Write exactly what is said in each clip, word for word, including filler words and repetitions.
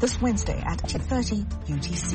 this Wednesday at eight thirty U T C.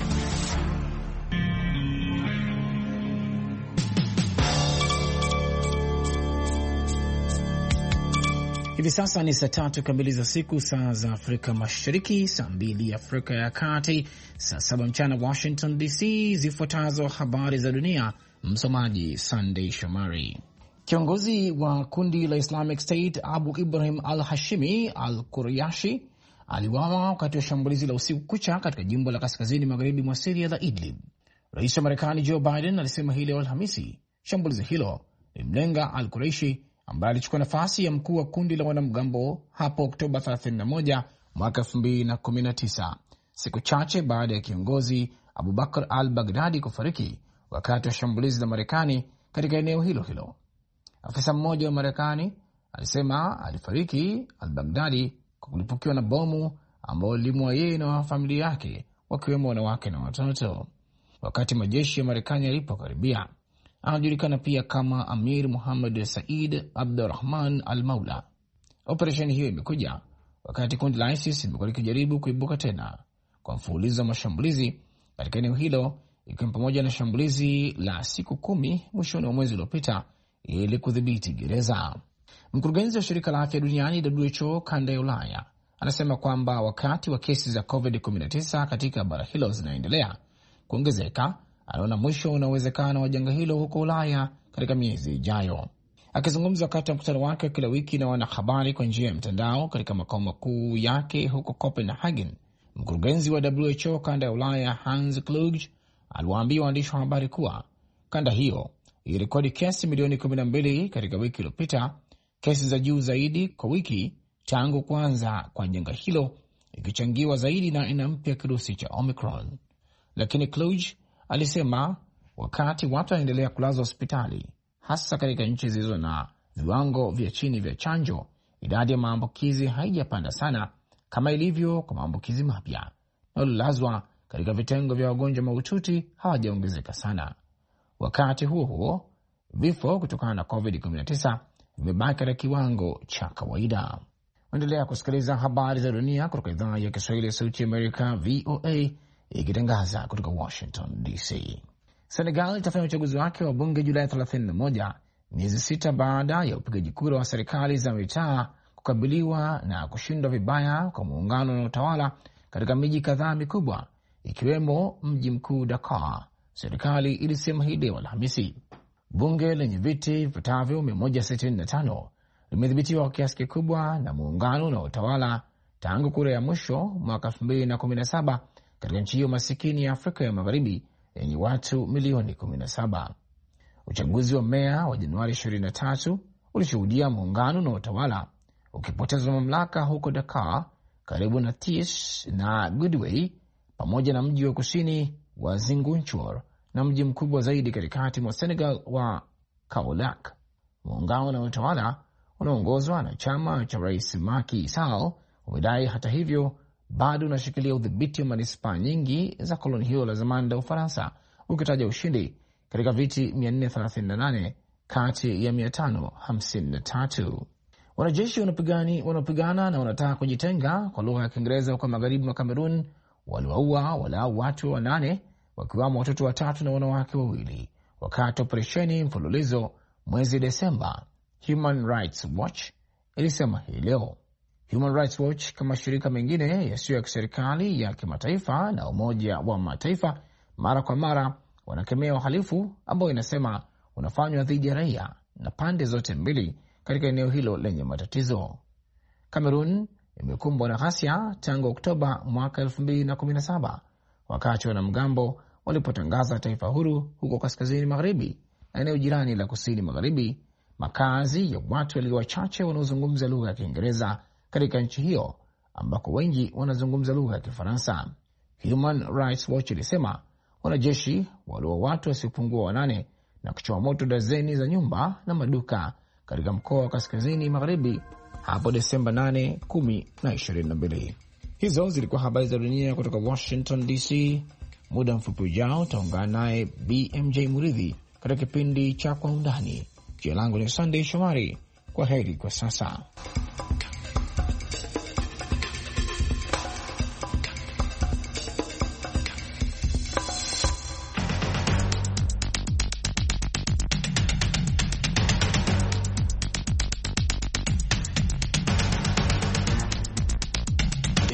Hivi sasa ni saa tatu kamili za siku, saa za Afrika Mashariki, saa mbili Afrika ya Kati, saa saba mchana Washington D C. Zifuatazo habari za dunia, msomaji Sunday Shomari. Kiongozi wa kundi la Islamic State Abu Ibrahim al-Hashimi al-Quryashi aliwawa wakati wa shambulizi la usiku kucha katika jimbo la kaskazini magharibi mwa Syria la Idlib. Rais wa Marekani Joe Biden alisema hii leo Alhamisi shambulizi hilo limlenga al-Quraishi ambaye alichukua nafasi ya mkuu wa kundi la wanamgambo hapo Oktoba thelathini na moja mwaka elfu mbili na kumi na tisa, siku chache baada ya kiongozi Abu Bakr al-Baghdadi kufariki wakati wa shambulizi la Marekani katika eneo hilo hilo. Afisa mmoja wa Marekani alisema alifariki al-Baghdadi kwa kulipukiwa na bomu ambao lilimua yeye na familia yake, wakiwemo wanawake na watoto. Wakati majeshi ya Marekani yalipokaribia, anajulikana pia kama Amir Muhammad Said Abdurrahman al-Maula. Operesheni hiyo imekuja wakati kundi la ISIS limekuwa likijaribu kuibuka tena kwa mfululizo wa mashambulizi katika eneo hilo, ikiwa pamoja na shambulizi la siku kumi mwishoni wa mwezi uliopita ili kudhibiti gereza. Mkurugenzi wa shirika la afya duniani W H O kanda ya Ulaya anasema kwamba wakati wa kesi za covid kumi na tisa katika bara hilo zinaendelea kuongezeka, anaona mwisho unawezekana wa janga hilo huko Ulaya katika miezi ijayo. Akizungumza wakati wa mkutano wake kila wiki na wanahabari kwa njia ya mtandao katika makao makuu yake huko Copenhagen, mkurugenzi wa W H O kanda ya Ulaya Hans Kluge aliwaambia waandishi wa habari kuwa kanda hiyo ilirekodi kesi milioni kumi na mbili katika wiki iliyopita, kesi za juu zaidi kwa wiki tangu kuanza kwa janga hilo, ikichangiwa zaidi na aina mpya kirusi cha Omicron. Lakini Kluge alisema wakati watu wanaendelea kulazwa hospitali, hasa katika nchi zilizo na viwango vya chini vya chanjo, idadi ya maambukizi haijapanda sana kama ilivyo kwa maambukizi mapya, na waliolazwa katika vitengo vya wagonjwa mahututi hawajaongezeka sana. Wakati huo huo, vifo kutokana na covid kumi na tisa vimebaki katika kiwango cha kawaida. Endelea kusikiliza habari za dunia kutoka idhaa ya Kiswahili ya Sauti ya Amerika V O A ikitangaza kutoka Washington D C. Senegal itafanya uchaguzi wake wa bunge Julai thelathini na moja, miezi sita baada ya upigaji kura wa serikali za mitaa kukabiliwa na kushindwa vibaya kwa muungano na utawala katika miji kadhaa mikubwa ikiwemo mji mkuu Dakar. Serikali ilisema hii leo Alhamisi bunge lenye viti vipatavyo mia moja sitini na tano limedhibitiwa kwa kiasi kikubwa na muungano na utawala tangu kura ya mwisho mwaka elfu mbili na kumi na saba katika nchi hiyo masikini ya Afrika ya Magharibi yenye watu milioni kumi na saba. Uchaguzi wa meya wa Januari ishirini na tatu ulishuhudia muungano na utawala ukipoteza mamlaka huko Dakar, karibu na Thiès na Goodway, pamoja na mji wa kusini wa Zingunchor na mji mkubwa zaidi katikati mwa Senegal wa Kaolack. Muungano na utawala unaongozwa na chama cha Rais Macky Sall umedai hata hivyo bado unashikilia udhibiti wa manispaa nyingi za koloni hiyo la zamani la Ufaransa, ukitaja ushindi katika viti mia nne thelathini na nane kati ya mia tano hamsini na tatu. Wanajeshi wanaopigana na wanataka kujitenga kwa lugha ya Kiingereza huko magharibi mwa Kamerun waliwaua walau watu wanane, wakiwamo watoto watatu na wanawake wawili wakati operesheni mfululizo mwezi Desemba, Human Rights Watch ilisema hii leo. Human Rights Watch kama shirika mengine yasiyo ya kiserikali ya kimataifa na Umoja wa Mataifa mara kwa mara wanakemea uhalifu ambao inasema unafanywa dhidi ya raia na pande zote mbili katika eneo hilo lenye matatizo. Kamerun imekumbwa na ghasia tangu Oktoba mwaka elfu mbili na kumi na saba wakati wanamgambo walipotangaza taifa huru huko kaskazini magharibi na eneo jirani la kusini magharibi, makazi ya watu walio wachache wanaozungumza lugha ya Kiingereza katika nchi hiyo ambako wengi wanazungumza lugha ya Kifaransa. Human Rights Watch ilisema wanajeshi waliua watu wasiopungua wanane na kuchoma moto dazeni za nyumba na maduka katika mkoa wa kaskazini magharibi hapo Desemba nane, kumi na ishirini na mbili. Hizo zilikuwa habari za dunia kutoka Washington D C. Muda mfupi ujao taungana naye B M J Muridhi katika kipindi cha Kwa Undani. Jina langu ni Sunday Shomari. Kwa heri kwa sasa.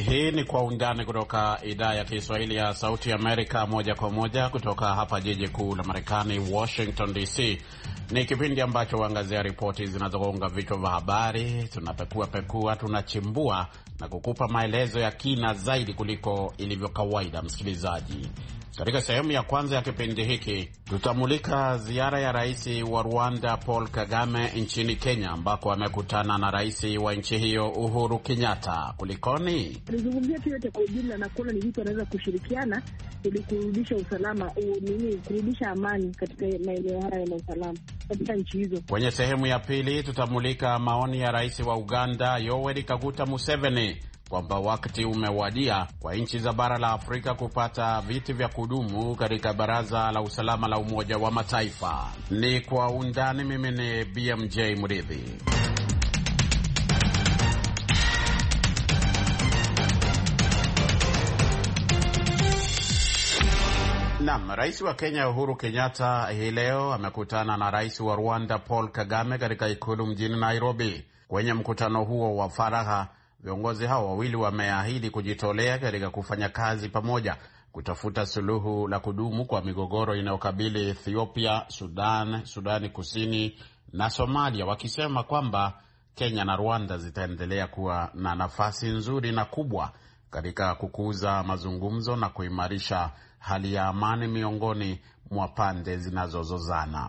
Hii ni Kwa Undani kutoka idhaa ya Kiswahili ya Sauti Amerika, moja kwa moja kutoka hapa jiji kuu la Marekani, Washington D C. Ni kipindi ambacho huangazia ripoti zinazogonga vichwa vya habari. Tunapekua pekua, tunachimbua na kukupa maelezo ya kina zaidi kuliko ilivyo kawaida, msikilizaji. Katika sehemu ya kwanza ya kipindi hiki tutamulika ziara ya rais wa Rwanda Paul Kagame nchini Kenya, ambako amekutana na rais wa nchi hiyo Uhuru Kenyatta. Kulikoni? Tulizungumzia tu yote kwa ujumla na kuona ni vitu wanaweza kushirikiana ili kurudisha usalama, nini, kurudisha amani katika maeneo haya na usalama katika nchi hizo. Kwenye sehemu ya pili tutamulika maoni ya rais wa Uganda Yoweri Kaguta Museveni kwamba wakati umewadia kwa nchi za bara la Afrika kupata viti vya kudumu katika Baraza la Usalama la Umoja wa Mataifa. Ni Kwa Undani. Mimi ni B M J Mridhi. Naam, rais wa Kenya Uhuru Kenyatta hii leo amekutana na rais wa Rwanda Paul Kagame katika ikulu mjini Nairobi. Kwenye mkutano huo wa faragha, viongozi hao wawili wameahidi kujitolea katika kufanya kazi pamoja kutafuta suluhu la kudumu kwa migogoro inayokabili Ethiopia, Sudan, Sudani Kusini na Somalia, wakisema kwamba Kenya na Rwanda zitaendelea kuwa na nafasi nzuri na kubwa katika kukuza mazungumzo na kuimarisha hali ya amani miongoni mwa pande zinazozozana.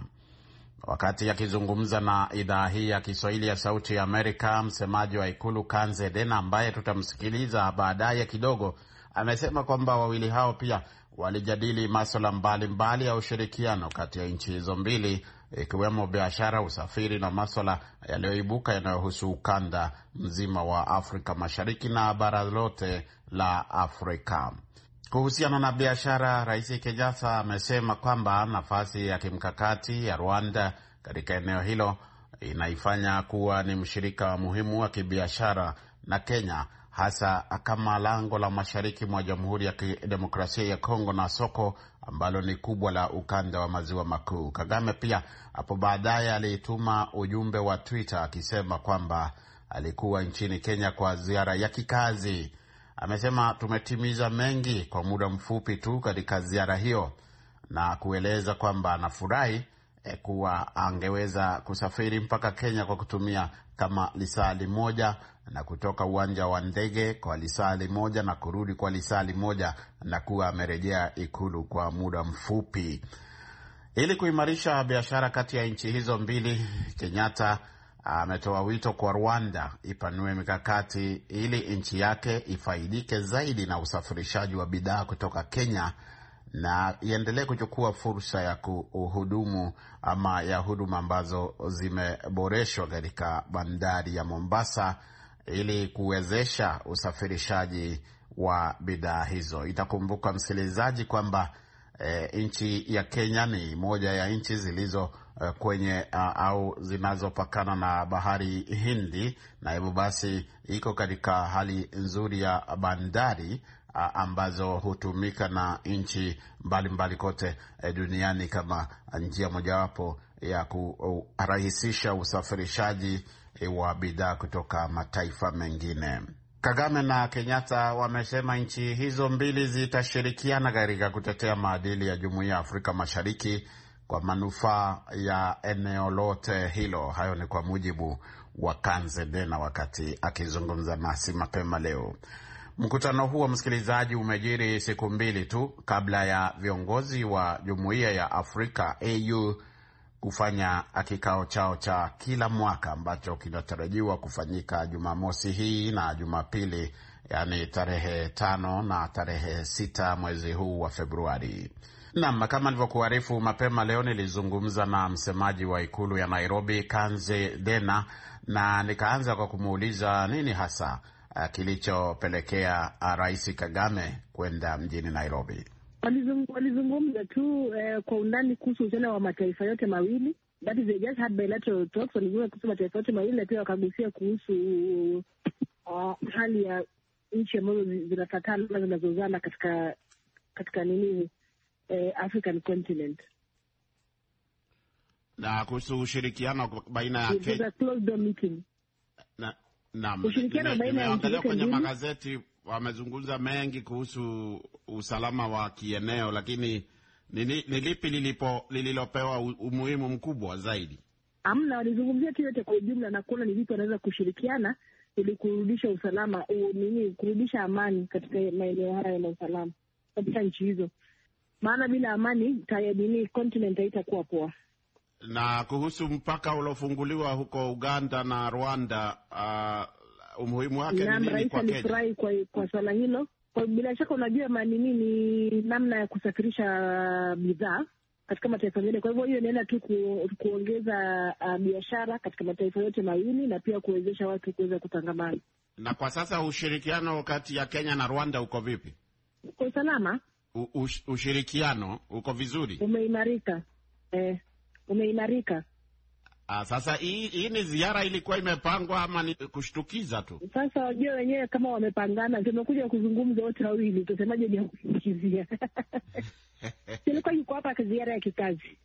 Wakati akizungumza na idhaa hii ya Kiswahili ya Sauti ya Amerika, msemaji wa ikulu Kanze Dena, ambaye tutamsikiliza baadaye kidogo, amesema kwamba wawili hao pia walijadili masuala mbalimbali ya ushirikiano kati ya nchi hizo mbili, ikiwemo biashara, usafiri na masuala yaliyoibuka yanayohusu ukanda mzima wa Afrika Mashariki na bara lote la Afrika. Kuhusiana na biashara, Rais Kenyatta amesema kwamba nafasi ya kimkakati ya Rwanda katika eneo hilo inaifanya kuwa ni mshirika muhimu wa kibiashara na Kenya, hasa kama lango la mashariki mwa Jamhuri ya Kidemokrasia ya Kongo na soko ambalo ni kubwa la ukanda wa maziwa makuu. Kagame pia hapo baadaye alituma ujumbe wa Twitter akisema kwamba alikuwa nchini Kenya kwa ziara ya kikazi. Amesema tumetimiza mengi kwa muda mfupi tu katika ziara hiyo, na kueleza kwamba anafurahi e, kuwa angeweza kusafiri mpaka Kenya kwa kutumia kama lisali moja na kutoka uwanja wa ndege kwa lisali moja na kurudi kwa lisali moja na kuwa amerejea ikulu kwa muda mfupi. Ili kuimarisha biashara kati ya nchi hizo mbili, Kenyatta ametoa wito kwa Rwanda ipanue mikakati ili nchi yake ifaidike zaidi na usafirishaji wa bidhaa kutoka Kenya na iendelee kuchukua fursa ya kuhudumu ama ya huduma ambazo zimeboreshwa katika bandari ya Mombasa ili kuwezesha usafirishaji wa bidhaa hizo. Itakumbuka msikilizaji kwamba e, nchi ya Kenya ni moja ya nchi zilizo Uh, kwenye uh, au zinazopakana na bahari Hindi, na hivyo basi iko katika hali nzuri ya bandari uh, ambazo hutumika na nchi mbalimbali kote uh, duniani kama njia mojawapo ya kurahisisha uh, usafirishaji uh, wa bidhaa kutoka mataifa mengine. Kagame na Kenyatta wamesema nchi hizo mbili zitashirikiana katika kutetea maadili ya Jumuiya ya Afrika Mashariki kwa manufaa ya eneo lote hilo. Hayo ni kwa mujibu wa Kanze Dena wakati akizungumza nasi mapema leo. Mkutano huo, msikilizaji, umejiri siku mbili tu kabla ya viongozi wa Jumuiya ya Afrika A U kufanya kikao chao cha kila mwaka ambacho kinatarajiwa kufanyika Jumamosi hii na Jumapili, yani tarehe tano na tarehe sita mwezi huu wa Februari. Naam, kama nilivyokuarifu mapema leo, nilizungumza na msemaji wa ikulu ya Nairobi Kanze Dena, na nikaanza kwa kumuuliza nini hasa uh, kilichopelekea uh, Rais Kagame kwenda mjini Nairobi. Walizungumza tu uh, kwa undani kuhusu uhusiano wa mataifa yote mawili. That is, they just had bilateral talks. Walizungumza kuhusu mataifa yote mawili na pia wakagusia kuhusu uh, hali ya nchi ambazo zinafatana na zinazozana katika katika nini Eh, African continent. Na kuhusu ushirikiano baina ya Kenya na naam, ushirikiano baina ya nchi kwenye magazeti wamezungumza mengi kuhusu usalama wa kieneo, lakini ni lipi lilipo lililopewa umuhimu mkubwa zaidi? Amna, walizungumzia tu yote kwa ujumla na kuona ni vipi wanaweza kushirikiana ili kurudisha usalama, nini, kurudisha amani katika maeneo haya na usalama katika nchi hizo. Maana bila amani tayari continent haitakuwa poa. Na kuhusu mpaka uliofunguliwa huko Uganda na Rwanda, uh, umuhimu wake ni nini kwa Kenya? Nilifurahi kwa kwa swala hilo. Kwa bila shaka unajua manini ni namna ya kusafirisha bidhaa katika mataifa mengine. Kwa hivyo hiyo inaenda tu ku, kuongeza uh, biashara katika mataifa yote mawili na pia kuwezesha watu kuweza kutangamana. Na kwa sasa ushirikiano kati ya Kenya na Rwanda uko vipi? Kwa salama. U, ush, ushirikiano uko vizuri? Umeimarika. Eh, umeimarika. Ah, sasa hii hii ni ziara ilikuwa imepangwa ama ni kushtukiza tu? Sasa wajua wenyewe kama wamepangana, tumekuja kuzungumza wote wawili, tusemaje ni kushtukizia. Ilikuwa yuko hapa ziara ya kikazi.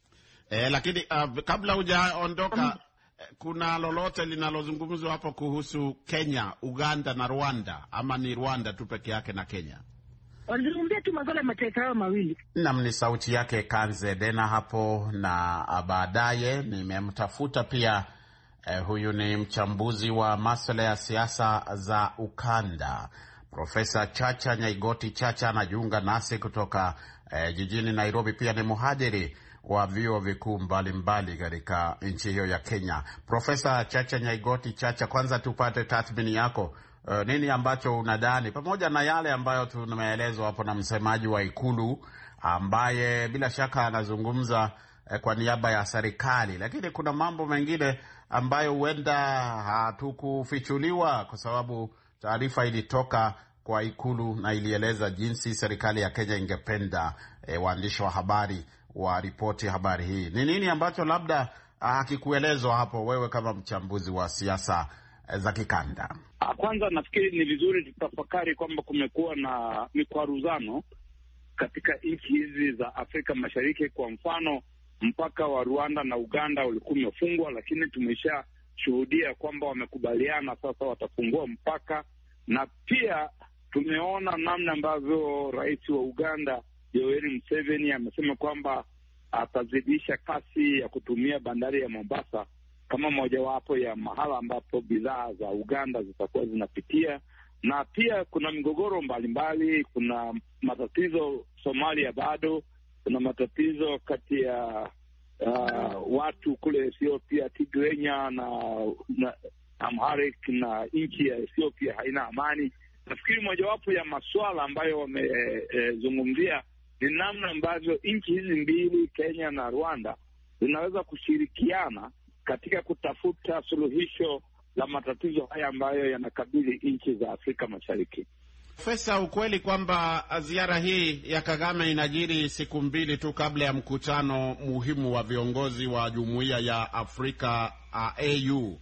Eh, lakini uh, kabla hujaondoka um, kuna lolote linalozungumzwa hapo kuhusu Kenya, Uganda na Rwanda, ama ni Rwanda tu peke yake na Kenya? Walizungumzia tu masuala ya mataifa hayo mawili. Naam, ni sauti yake Kanze Dena hapo, na baadaye nimemtafuta pia eh, huyu ni mchambuzi wa masuala ya siasa za ukanda, Profesa Chacha Nyaigoti Chacha, anajiunga nasi kutoka eh, jijini Nairobi. Pia ni mhadhiri wa vyuo vikuu mbalimbali katika nchi hiyo ya Kenya. Profesa Chacha Nyaigoti Chacha, kwanza tupate tathmini yako. Uh, nini ambacho unadhani, pamoja na yale ambayo tumeelezwa hapo na msemaji wa Ikulu ambaye bila shaka anazungumza eh, kwa niaba ya serikali, lakini kuna mambo mengine ambayo huenda hatukufichuliwa kwa sababu taarifa ilitoka kwa Ikulu na ilieleza jinsi serikali ya Kenya ingependa eh, waandishi wa habari wa ripoti habari hii. Ni nini ambacho labda hakikuelezwa hapo, wewe kama mchambuzi wa siasa za kikanda? Kwanza nafikiri ni vizuri tutafakari kwamba kumekuwa na mikwaruzano katika nchi hizi za Afrika Mashariki. Kwa mfano, mpaka wa Rwanda na Uganda ulikuwa umefungwa, lakini tumeshashuhudia kwamba wamekubaliana sasa watafungua mpaka, na pia tumeona namna ambavyo rais wa Uganda Yoweri Museveni amesema kwamba atazidisha kasi ya kutumia bandari ya Mombasa kama mojawapo ya mahala ambapo bidhaa za Uganda zitakuwa zinapitia. Na pia kuna migogoro mbalimbali, kuna matatizo Somalia, bado kuna matatizo kati ya uh, watu kule Ethiopia, Tigrenya na, na Amharic, na nchi ya Ethiopia haina amani. Nafikiri mojawapo ya masuala ambayo wamezungumzia e, ni namna ambavyo nchi hizi mbili, Kenya na Rwanda, zinaweza kushirikiana katika kutafuta suluhisho la matatizo haya ambayo yanakabili nchi za Afrika Mashariki. Profesa, ukweli kwamba ziara hii ya Kagame inajiri siku mbili tu kabla ya mkutano muhimu wa viongozi wa Jumuiya ya Afrika uh, A U.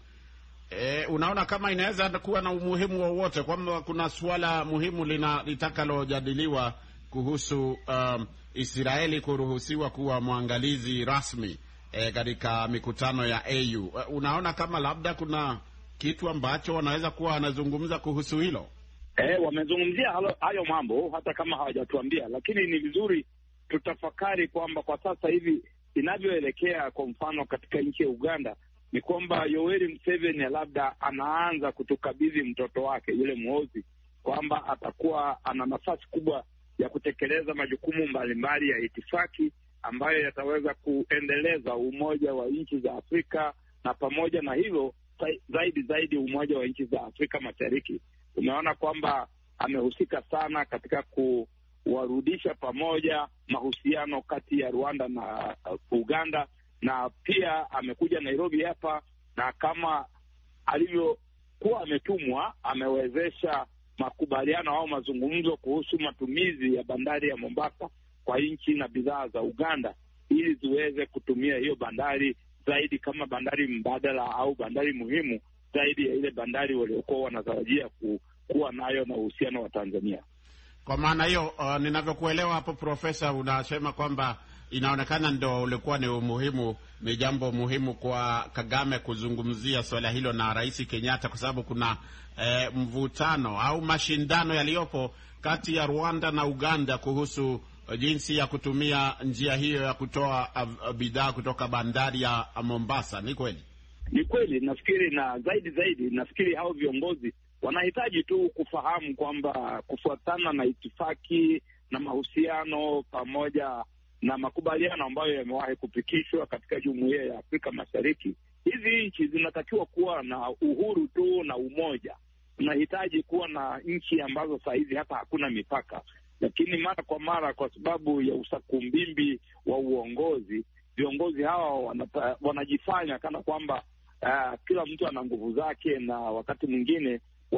E, unaona kama inaweza kuwa na umuhimu wowote, kwamba kuna suala muhimu lina litakalojadiliwa kuhusu um, Israeli kuruhusiwa kuwa mwangalizi rasmi E, katika mikutano ya A U. Unaona kama labda kuna kitu ambacho wanaweza kuwa wanazungumza kuhusu hilo? Eh, wamezungumzia hayo mambo hata kama hawajatuambia, lakini ni vizuri tutafakari kwamba kwa sasa hivi inavyoelekea, kwa mfano katika nchi ya Uganda, ni kwamba Yoweri Museveni labda anaanza kutukabidhi mtoto wake yule Muhoozi, kwamba atakuwa ana nafasi kubwa ya kutekeleza majukumu mbalimbali ya itifaki ambayo yataweza kuendeleza umoja wa nchi za Afrika, na pamoja na hilo zaidi zaidi umoja wa nchi za Afrika Mashariki. Umeona kwamba amehusika sana katika kuwarudisha pamoja mahusiano kati ya Rwanda na Uganda, na pia amekuja Nairobi hapa, na kama alivyokuwa ametumwa, amewezesha makubaliano au mazungumzo kuhusu matumizi ya bandari ya Mombasa kwa nchi na bidhaa za Uganda, ili ziweze kutumia hiyo bandari zaidi kama bandari mbadala au bandari muhimu zaidi ya ile bandari waliokuwa wanatarajia ku, kuwa nayo na uhusiano wa Tanzania. Kwa maana hiyo, uh, ninavyokuelewa hapo Profesa, unasema kwamba inaonekana ndo ulikuwa ni umuhimu, ni jambo muhimu kwa Kagame kuzungumzia swala hilo na Rais Kenyatta, kwa sababu kuna eh, mvutano au mashindano yaliyopo kati ya Rwanda na Uganda kuhusu jinsi ya kutumia njia hiyo ya kutoa uh, bidhaa kutoka bandari ya Mombasa. Ni kweli? Ni kweli, nafikiri na zaidi zaidi nafikiri hao viongozi wanahitaji tu kufahamu kwamba kufuatana na itifaki na mahusiano pamoja na makubaliano ambayo yamewahi kupitishwa katika Jumuiya ya Afrika Mashariki, hizi nchi zinatakiwa kuwa na uhuru tu na umoja. Tunahitaji kuwa na nchi ambazo saa hizi hata hakuna mipaka, lakini mara kwa mara kwa sababu ya usakumbimbi wa uongozi, viongozi hawa wanata, wanajifanya kana kwamba uh, kila mtu ana nguvu zake, na wakati mwingine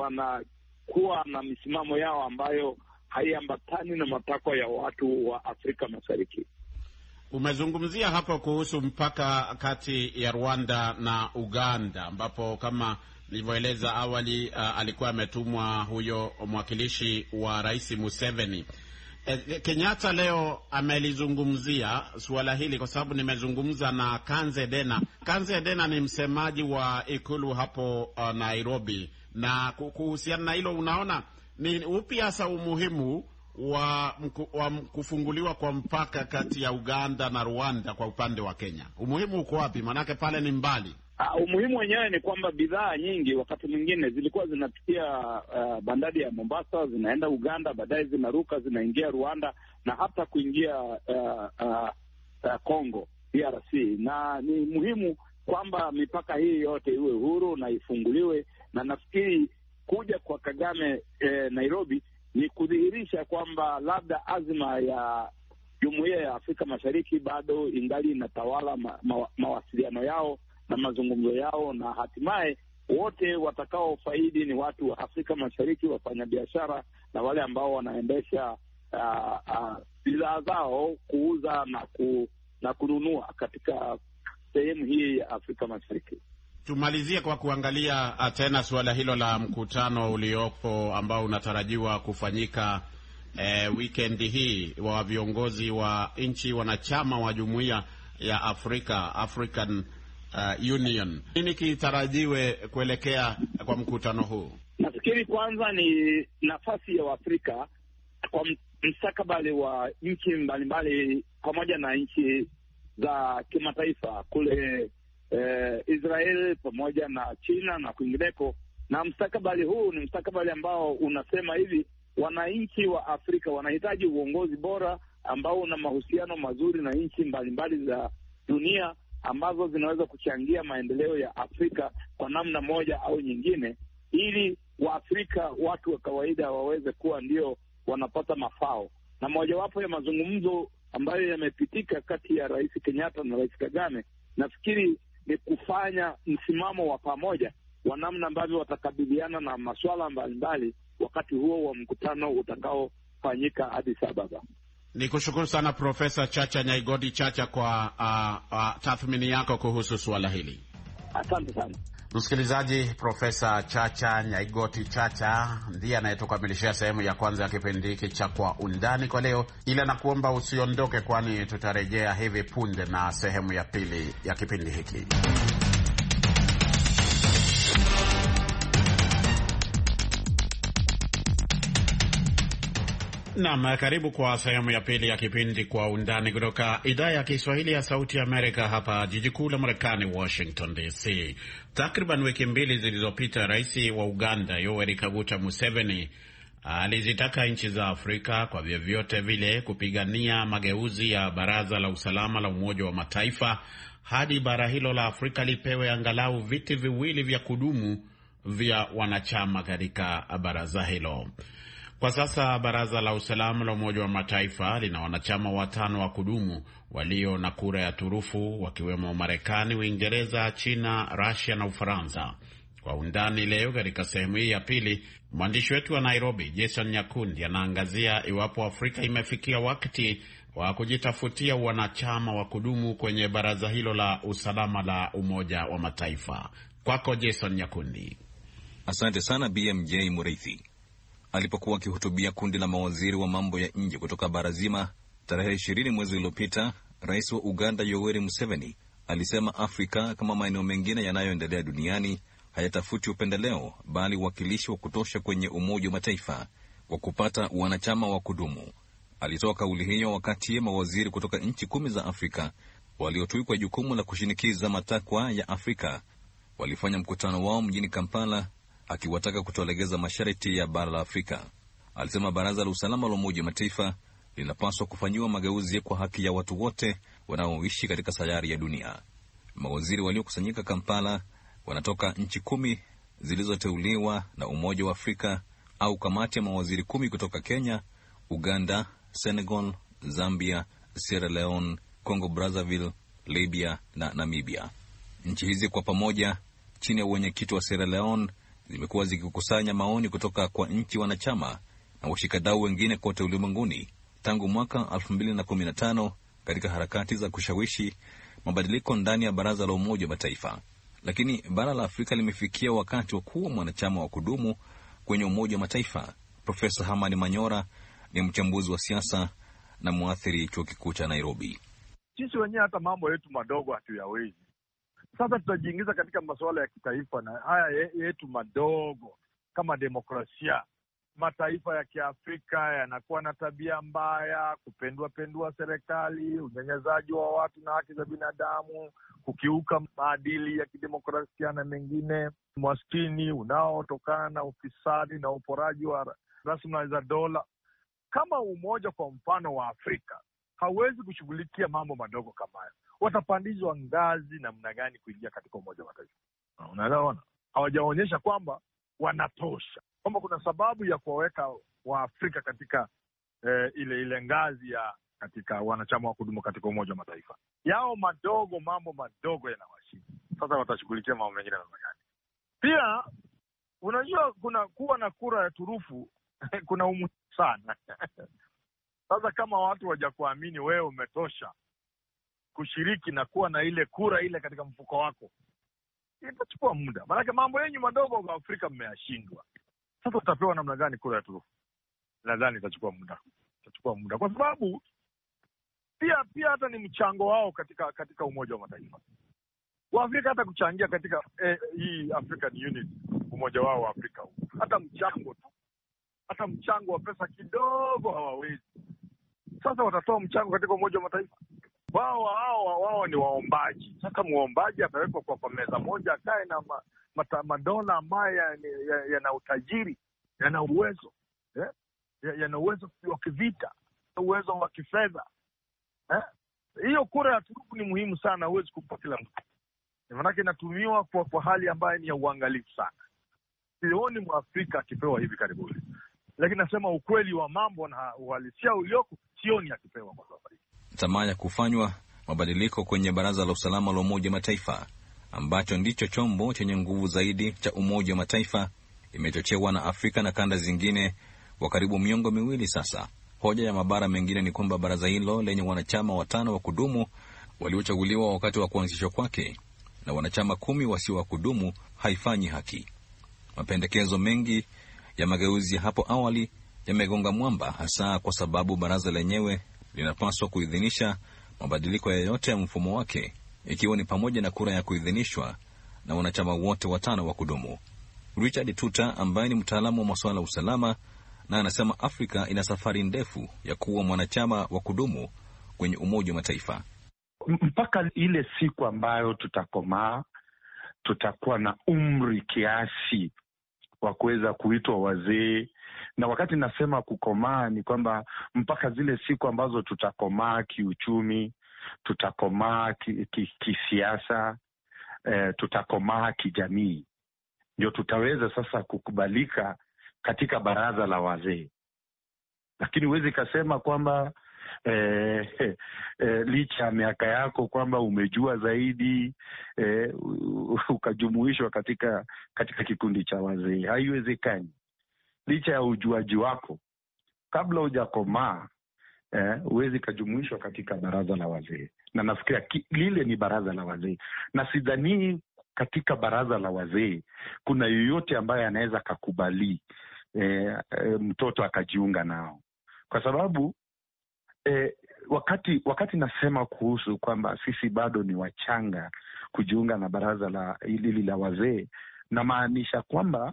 wanakuwa na misimamo yao ambayo haiambatani na matakwa ya watu wa Afrika Mashariki. Umezungumzia hapo kuhusu mpaka kati ya Rwanda na Uganda, ambapo kama nilivyoeleza awali uh, alikuwa ametumwa huyo mwakilishi wa Rais Museveni. E, Kenyatta leo amelizungumzia suala hili kwa sababu nimezungumza na Kanze Dena. Kanze Dena ni msemaji wa ikulu hapo uh, Nairobi, na kuhusiana na hilo, unaona ni upi hasa umuhimu wa, mku, wa kufunguliwa kwa mpaka kati ya Uganda na Rwanda kwa upande wa Kenya? Umuhimu uko wapi? Manake pale ni mbali. Uh, umuhimu wenyewe ni kwamba bidhaa nyingi wakati mwingine zilikuwa zinapitia uh, bandari ya Mombasa, zinaenda Uganda, baadaye zinaruka zinaingia Rwanda na hata kuingia uh, uh, uh, Congo D R C, na ni muhimu kwamba mipaka hii yote iwe huru na ifunguliwe, na nafikiri kuja kwa Kagame eh, Nairobi ni kudhihirisha kwamba labda azma ya Jumuiya ya Afrika Mashariki bado ingali inatawala ma, ma, mawasiliano yao na mazungumzo yao, na hatimaye wote watakao faidi ni watu wa Afrika Mashariki, wafanyabiashara na wale ambao wanaendesha bidhaa uh, uh, zao kuuza na, ku, na kununua katika sehemu hii ya Afrika Mashariki. Tumalizie kwa kuangalia tena suala hilo la mkutano uliopo ambao unatarajiwa kufanyika eh, weekend hii wa viongozi wa nchi wanachama wa Jumuiya ya Afrika, African uh, Union. Nini kitarajiwe kuelekea kwa mkutano huu? Nafikiri kwanza ni nafasi ya Waafrika kwa mstakabali wa nchi mbalimbali pamoja na nchi za kimataifa kule eh, Israel pamoja na China na kwingineko. Na mstakabali huu ni mstakabali ambao unasema hivi: wananchi wa Afrika wanahitaji uongozi bora ambao una mahusiano mazuri na nchi mbalimbali za dunia ambazo zinaweza kuchangia maendeleo ya Afrika kwa namna moja au nyingine, ili Waafrika, watu wa kawaida, waweze kuwa ndio wanapata mafao. Na mojawapo ya mazungumzo ambayo yamepitika kati ya Rais Kenyatta na Rais Kagame, nafikiri ni kufanya msimamo wa pamoja wa namna ambavyo watakabiliana na masuala mbalimbali wakati huo wa mkutano utakaofanyika Addis Ababa. Ni kushukuru sana Profesa Chacha Nyaigoti Chacha kwa uh, uh, tathmini yako kuhusu suala hili. Asante sana. Msikilizaji, Profesa Chacha Nyaigoti Chacha ndiye anayetukamilishia sehemu ya kwanza ya kipindi hiki cha Kwa Undani kwa leo, ila nakuomba usiondoke, kwani tutarejea hivi punde na sehemu ya pili ya kipindi hiki. Naam, karibu kwa sehemu ya pili ya kipindi Kwa Undani kutoka idhaa ya Kiswahili ya Sauti ya Amerika hapa jiji kuu la Marekani, Washington D C. Takriban wiki mbili zilizopita, Rais wa Uganda Yoweri Kaguta Museveni alizitaka nchi za Afrika kwa vyovyote vile kupigania mageuzi ya Baraza la Usalama la Umoja wa Mataifa hadi bara hilo la Afrika lipewe angalau viti viwili vya kudumu vya wanachama katika baraza hilo. Kwa sasa Baraza la Usalama la Umoja wa Mataifa lina wanachama watano wa kudumu walio na kura ya turufu, wakiwemo Marekani, Uingereza, China, Russia na Ufaransa. Kwa undani leo katika sehemu hii ya pili, mwandishi wetu wa Nairobi Jason Nyakundi anaangazia iwapo Afrika imefikia wakati wa kujitafutia wanachama wa kudumu kwenye baraza hilo la usalama la Umoja wa Mataifa. Kwako Jason Nyakundi. Asante sana B M J Murithi. Alipokuwa akihutubia kundi la mawaziri wa mambo ya nje kutoka bara zima tarehe ishirini mwezi uliopita, rais wa Uganda Yoweri Museveni alisema Afrika kama maeneo mengine yanayoendelea duniani hayatafuti upendeleo, bali uwakilishi wa kutosha kwenye Umoja wa Mataifa wa kupata wanachama wa kudumu. Alitoa kauli hiyo wakati mawaziri kutoka nchi kumi za Afrika waliotuikwa jukumu la kushinikiza matakwa ya Afrika walifanya mkutano wao mjini Kampala, akiwataka kutolegeza masharti ya bara la Afrika. Alisema Baraza la Usalama la Umoja wa Mataifa linapaswa kufanyiwa mageuzi kwa haki ya watu wote wanaoishi katika sayari ya dunia. Mawaziri waliokusanyika Kampala wanatoka nchi kumi zilizoteuliwa na Umoja wa Afrika au kamati ya mawaziri kumi kutoka Kenya, Uganda, Senegal, Zambia, Sierra Leone, Congo Brazzaville, Libya na Namibia. Nchi hizi kwa pamoja chini ya uwenyekiti wa Sierra Leone zimekuwa zikikusanya maoni kutoka kwa nchi wanachama na washikadau wengine kote ulimwenguni tangu mwaka elfu mbili na kumi na tano katika harakati za kushawishi mabadiliko ndani ya Baraza la Umoja wa Mataifa. Lakini bara la Afrika limefikia wakati wa kuwa mwanachama wa kudumu kwenye Umoja wa Mataifa. Profesa Hamani Manyora ni mchambuzi wa siasa na mwathiri chuo kikuu cha Nairobi. Sisi wenyewe hata mambo yetu madogo hatuyawezi. Sasa tutajiingiza katika masuala ya kitaifa na haya yetu madogo kama demokrasia. Mataifa ya Kiafrika yanakuwa na tabia mbaya, kupendua pendua serikali, unyanyazaji wa watu na haki za binadamu, kukiuka maadili ya kidemokrasia na mengine, maskini unaotokana na ufisadi na uporaji wa rasilimali za dola. Kama umoja kwa mfano wa Afrika hauwezi kushughulikia mambo madogo kama hayo, watapandizwa ngazi namna gani kuingia katika Umoja wa Mataifa? Unaelewana? Hawajaonyesha kwamba wanatosha, kwamba kuna sababu ya kuwaweka Waafrika katika eh, ile ile ngazi ya katika wanachama wa kudumu katika Umoja wa Mataifa. Yao madogo, mambo madogo yanawashinda. Sasa watashughulikia mambo mengine namna gani? Pia unajua kuna kuwa na kura ya turufu kuna umuhimu sana. Sasa kama watu hawajakuamini wewe umetosha kushiriki na kuwa na ile kura ile katika mfuko wako, itachukua muda. Maana mambo yenyu madogo kwa Afrika mmeyashindwa. Sasa utapewa namna gani kura ya turufu? Nadhani itachukua muda. Itachukua muda kwa sababu pia pia hata ni mchango wao katika katika Umoja wa Mataifa. Waafrika hata kuchangia katika eh, hii African Unity, umoja wao wa Afrika. Hata mchango tu. Hata mchango wa pesa kidogo hawawezi. Sasa watatoa mchango katika Umoja wa Mataifa. Wao wao wao ni waombaji. Sasa muombaji atawekwa kwa, kwa meza moja, akae na ma, mata, madola ambayo yana ya, ya utajiri, yana uwezo, eh? Yana uwezo wa kivita, uwezo wa kifedha. Eh? Hiyo kura ya turufu ni muhimu sana, huwezi kumpa kila mtu. Maana inatumiwa kwa, kwa hali ambayo ni ya uangalifu sana. Sioni Mwafrika akipewa hivi karibuni. Lakini nasema ukweli wa mambo na uhalisia ulioko, sioni akipewa kwa safari. Tamaa ya kufanywa mabadiliko kwenye Baraza la Usalama la Umoja wa Mataifa, ambacho ndicho chombo chenye nguvu zaidi cha Umoja wa Mataifa, imechochewa na Afrika na kanda zingine kwa karibu miongo miwili sasa. Hoja ya mabara mengine ni kwamba baraza hilo lenye wanachama watano wa kudumu waliochaguliwa wakati wa kuanzishwa kwake na wanachama kumi wasio wa kudumu haifanyi haki. Mapendekezo mengi ya mageuzi hapo awali yamegonga mwamba, hasa kwa sababu baraza lenyewe linapaswa kuidhinisha mabadiliko yoyote ya mfumo wake, ikiwa ni pamoja na kura ya kuidhinishwa na wanachama wote watano wa kudumu. Richard Tuta ambaye ni mtaalamu wa masuala ya usalama na anasema Afrika ina safari ndefu ya kuwa mwanachama wa kudumu kwenye Umoja wa Mataifa. Mpaka ile siku ambayo tutakomaa, tutakuwa na umri kiasi wa kuweza kuitwa wazee. Na wakati nasema kukomaa ni kwamba mpaka zile siku ambazo tutakomaa kiuchumi, tutakomaa kisiasa, ki, ki eh, tutakomaa kijamii, ndio tutaweza sasa kukubalika katika baraza la wazee. Lakini huwezi kasema kwamba eh, eh, licha ya miaka yako kwamba umejua zaidi eh, ukajumuishwa katika katika kikundi cha wazee. Haiwezekani. Licha ya ujuaji wako, kabla hujakomaa eh, huwezi kujumuishwa katika baraza la wazee. Na nafikiria ki, lile ni baraza la wazee. Na sidhani katika baraza la wazee kuna yoyote ambaye anaweza kakubali eh, eh, mtoto akajiunga nao, kwa sababu eh, wakati wakati nasema kuhusu kwamba sisi bado ni wachanga kujiunga na baraza la hili la wazee, namaanisha kwamba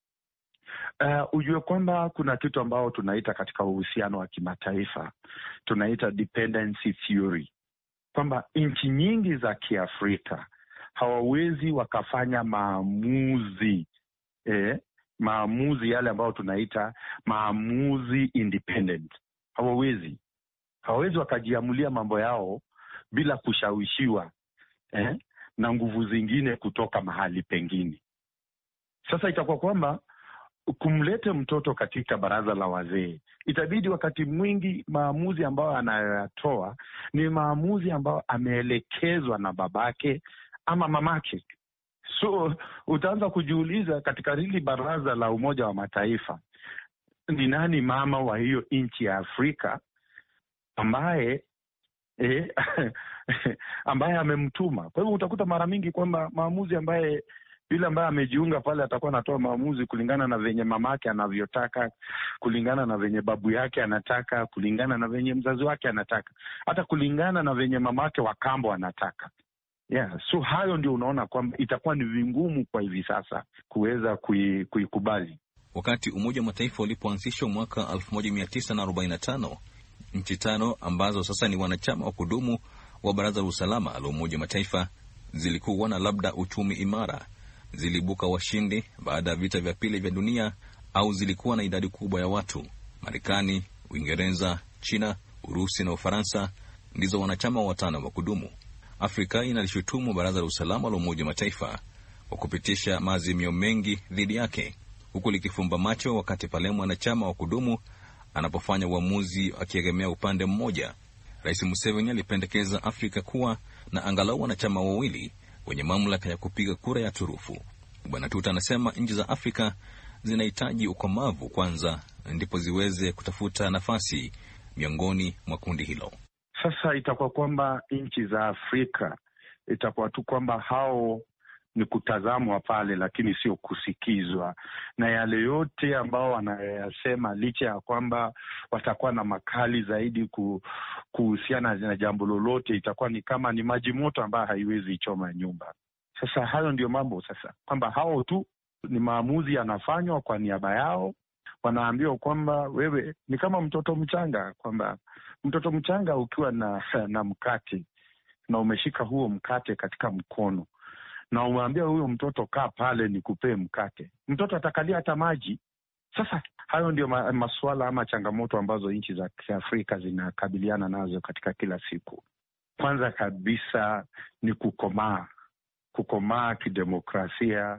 Uh, ujue kwamba kuna kitu ambao tunaita katika uhusiano wa kimataifa tunaita dependency theory, kwamba nchi nyingi za Kiafrika hawawezi wakafanya maamuzi eh, maamuzi yale ambao tunaita maamuzi independent. Hawawezi hawawezi wakajiamulia mambo yao bila kushawishiwa eh, na nguvu zingine kutoka mahali pengine. Sasa itakuwa kwamba kumlete mtoto katika baraza la wazee, itabidi wakati mwingi maamuzi ambayo anayoyatoa ni maamuzi ambayo ameelekezwa na babake ama mamake. So utaanza kujiuliza katika hili baraza la Umoja wa Mataifa, ni nani mama wa hiyo nchi ya Afrika ambaye eh, ambaye amemtuma? Kwa hivyo utakuta mara mingi kwamba maamuzi ambaye yule ambaye amejiunga pale atakuwa anatoa maamuzi kulingana na venye mamake anavyotaka, kulingana na venye babu yake anataka, kulingana na venye mzazi wake anataka, hata kulingana na venye mamake wa kambo anataka. Yeah, so hayo ndio unaona kwamba itakuwa ni vingumu kwa hivi sasa kuweza kuikubali. Wakati Umoja wa Mataifa ulipoanzishwa mwaka elfu moja mia tisa arobaini na tano, nchi tano ambazo sasa ni wanachama wa kudumu wa Baraza la Usalama la Umoja wa Mataifa zilikuwa na labda uchumi imara, zilibuka washindi baada ya vita vya pili vya dunia, au zilikuwa na idadi kubwa ya watu. Marekani, Uingereza, China, Urusi na Ufaransa ndizo wanachama watano wa kudumu. Afrika inalishutumu Baraza la Usalama la Umoja wa Mataifa kwa kupitisha maazimio mengi dhidi yake, huku likifumba macho wakati pale mwanachama wa kudumu anapofanya uamuzi akiegemea upande mmoja. Rais Museveni alipendekeza Afrika kuwa na angalau wanachama wawili wenye mamlaka ya kupiga kura ya turufu. Bwana Tuta anasema nchi za Afrika zinahitaji ukomavu kwanza ndipo ziweze kutafuta nafasi miongoni mwa kundi hilo. Sasa itakuwa kwamba nchi za Afrika itakuwa tu kwamba hao ni kutazamwa pale, lakini sio kusikizwa, na yale yote ambao wanayasema, licha ya kwamba watakuwa na makali zaidi kuhusiana na jambo lolote, itakuwa ni kama ni maji moto ambayo haiwezi choma nyumba. Sasa hayo ndio mambo sasa, kwamba hao tu ni maamuzi yanafanywa kwa niaba yao. Wanaambiwa kwamba wewe ni kama mtoto mchanga, kwamba mtoto mchanga ukiwa na, na mkate na umeshika huo mkate katika mkono na umwambia huyo mtoto kaa pale nikupee mkate, mtoto atakalia hata maji. Sasa hayo ndio ma, masuala ama changamoto ambazo nchi za Afrika zinakabiliana nazo katika kila siku. Kwanza kabisa ni kukomaa, kukomaa kidemokrasia,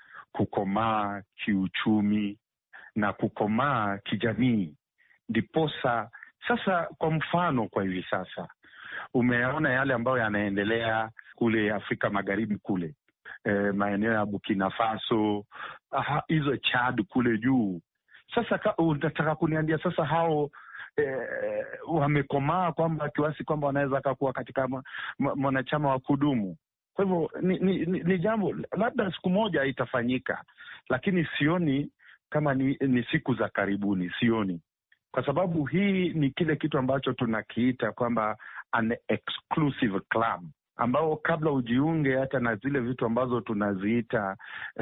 kukomaa kiuchumi na kukomaa kijamii. Ndiposa sasa, kwa mfano, kwa hivi sasa umeona yale ambayo yanaendelea kule Afrika Magharibi kule, e, maeneo ya Burkina Faso, aha, hizo Chad kule juu. Sasa unataka kuniambia sasa hao e, wamekomaa kwamba kiasi kwamba wanaweza kakuwa katika mwanachama wa kudumu? Kwa hivyo ni, ni, ni, ni jambo labda siku moja itafanyika, lakini sioni kama ni, ni siku za karibuni, sioni. Kwa sababu hii ni kile kitu ambacho tunakiita kwamba an exclusive club, ambao kabla ujiunge hata na zile vitu ambazo tunaziita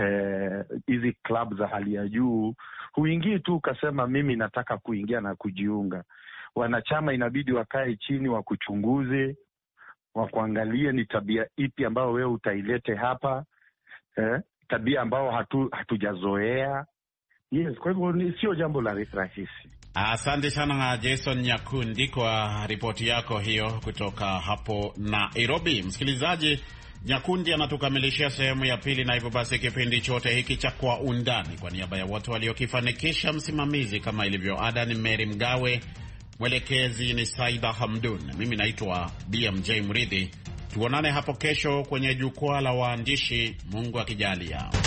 hizi eh, club za hali ya juu, huingii tu ukasema mimi nataka kuingia na kujiunga. Wanachama inabidi wakae chini, wakuchunguze, wakuangalie ni tabia ipi ambayo wewe utailete hapa, eh, tabia ambayo hatu, hatujazoea. Yes, kwa hivyo sio jambo la rahisi. Asante sana Jason Nyakundi kwa ripoti yako hiyo kutoka hapo Nairobi. Msikilizaji, Nyakundi anatukamilishia sehemu ya pili, na hivyo basi kipindi chote hiki cha Kwa Undani, kwa niaba ya watu waliokifanikisha, msimamizi kama ilivyo ada ni Mary Mgawe, mwelekezi ni Saida Hamdun, mimi naitwa B M J Mridhi. Tuonane hapo kesho kwenye jukwaa la waandishi, Mungu akijalia.